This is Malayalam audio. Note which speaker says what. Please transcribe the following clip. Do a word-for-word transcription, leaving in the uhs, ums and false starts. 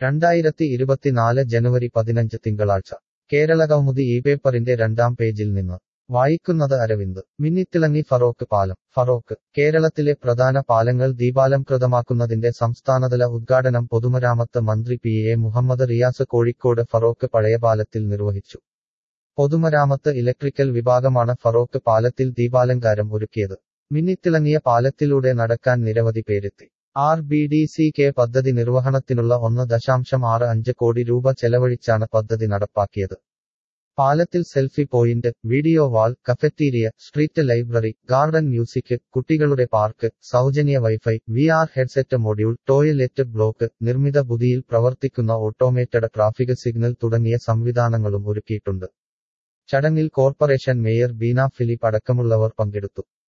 Speaker 1: രണ്ടായിരത്തി ഇരുപത്തിനാല് ജനുവരി പതിനഞ്ച് തിങ്കളാഴ്ച കേരളകൗമുദി ഈ പേപ്പറിന്റെ രണ്ടാം പേജിൽ നിന്ന് വായിക്കുന്നത് അരവിന്ദ്. മിന്നിത്തിളങ്ങി ഫറോക്ക് പാലം. ഫറോക്ക് കേരളത്തിലെ പ്രധാന പാലങ്ങൾ ദീപാലംകൃതമാക്കുന്നതിന്റെ സംസ്ഥാനതല ഉദ്ഘാടനം പൊതുമരാമത്ത് മന്ത്രി പി എ മുഹമ്മദ് റിയാസ് കോഴിക്കോട് ഫറോക്ക് പഴയപാലത്തിൽ നിർവഹിച്ചു. പൊതുമരാമത്ത് ഇലക്ട്രിക്കൽ വിഭാഗമാണ് ഫറോക്ക് പാലത്തിൽ ദീപാലങ്കാരം ഒരുക്കിയത്. മിന്നിത്തിളങ്ങിയ പാലത്തിലൂടെ നടക്കാൻ നിരവധി പേരെത്തി. R B D C K പദ്ധതി നിർവഹണത്തിനുള്ള ഒന്ന് ദശാംശം ആറ് അഞ്ച് കോടി രൂപ ചെലവഴിച്ചാണ് പദ്ധതി നടപ്പാക്കിയത്. പാലത്തിൽ selfie point, video wall, cafeteria, street library, garden music, കുട്ടികളുടെ പാർക്ക്, സൗജന്യ wifi, V R headset module, toilet block, നിർമ്മിത ബുദ്ധിയിൽ പ്രവർത്തിക്കുന്ന ഓട്ടോമേറ്റഡ് ട്രാഫിക് സിഗ്നൽ തുടങ്ങിയ സംവിധാനങ്ങളും ഒരുക്കിയിട്ടുണ്ട്. ചടങ്ങിൽ കോർപ്പറേഷൻ മേയർ ബീന ഫിലിപ്പ് അടക്കമുള്ളവർ പങ്കെടുത്തു.